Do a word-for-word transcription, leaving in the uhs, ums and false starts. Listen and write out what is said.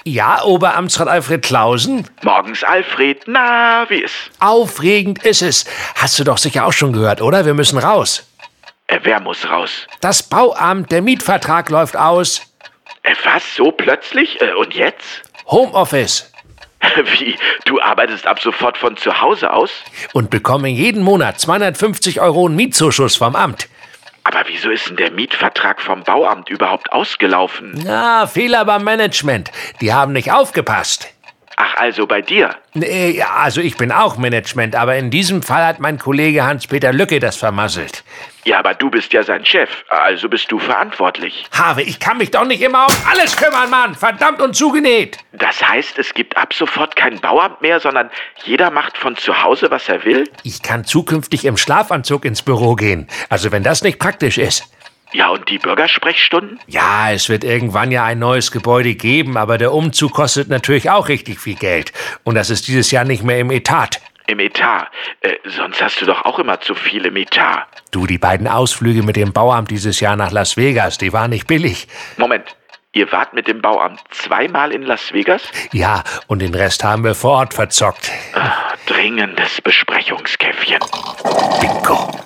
Ja, Oberamtsrat Alfred Clausen? Morgens, Alfred. Na, wie ist? Aufregend ist es. Hast du doch sicher auch schon gehört, oder? Wir müssen raus. Äh, wer muss raus? Das Bauamt, der Mietvertrag läuft aus. Äh, was, so plötzlich? Äh, und jetzt? Homeoffice. Wie, du arbeitest ab sofort von zu Hause aus? Und bekomme jeden Monat zweihundertfünfzig Euro Mietzuschuss vom Amt. Aber wieso ist denn der Mietvertrag vom Bauamt überhaupt ausgelaufen? Na, Fehler beim Management. Die haben nicht aufgepasst. Ach, also bei dir? Nee, ja, also ich bin auch Management, aber in diesem Fall hat mein Kollege Hans-Peter Lücke das vermasselt. Ja, aber du bist ja sein Chef, also bist du verantwortlich. Harve, ich kann mich doch nicht immer um alles kümmern, Mann. Verdammt und zugenäht. Das heißt, es gibt ab sofort kein Bauamt mehr, sondern jeder macht von zu Hause, was er will? Ich kann zukünftig im Schlafanzug ins Büro gehen. Also wenn das nicht praktisch ist. Ja, und die Bürgersprechstunden? Ja, es wird irgendwann ja ein neues Gebäude geben, aber der Umzug kostet natürlich auch richtig viel Geld. Und das ist dieses Jahr nicht mehr im Etat. Im Etat? Äh, sonst hast du doch auch immer zu viel im Etat. Du, die beiden Ausflüge mit dem Bauamt dieses Jahr nach Las Vegas, die waren nicht billig. Moment, ihr wart mit dem Bauamt zweimal in Las Vegas? Ja, und den Rest haben wir vor Ort verzockt. Ah, dringendes Besprechungskäffchen. Bingo.